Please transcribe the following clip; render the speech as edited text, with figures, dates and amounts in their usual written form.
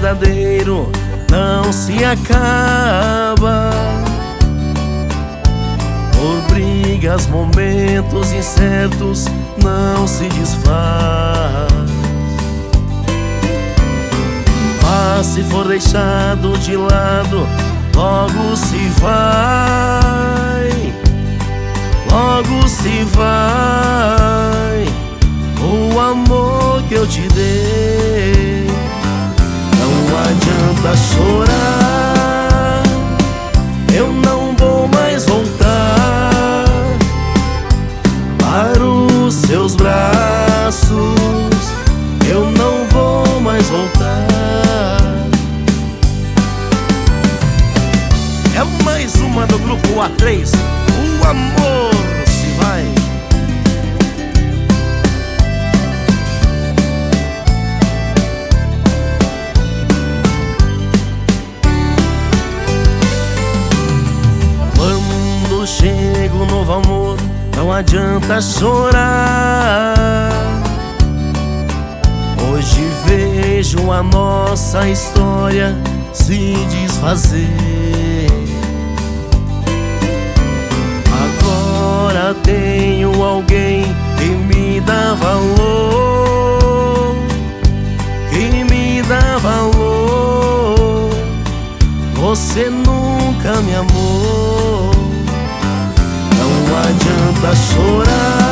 verdadeiro não se acaba. Por brigas, momentos incertos não se desfaz. Mas se for deixado de lado, logo se vai, logo se vai o amor que eu te dei. Não adianta chorar, eu não vou mais voltar para os seus braços, eu não vou mais voltar. É mais uma do grupo A3, o amor se vai. Quando chega o novo amor, não adianta chorar. Hoje vejo a nossa história se desfazer. Agora tenho alguém que me dá valor, que me dá valor. Você nunca me amou. Não adianta chorar,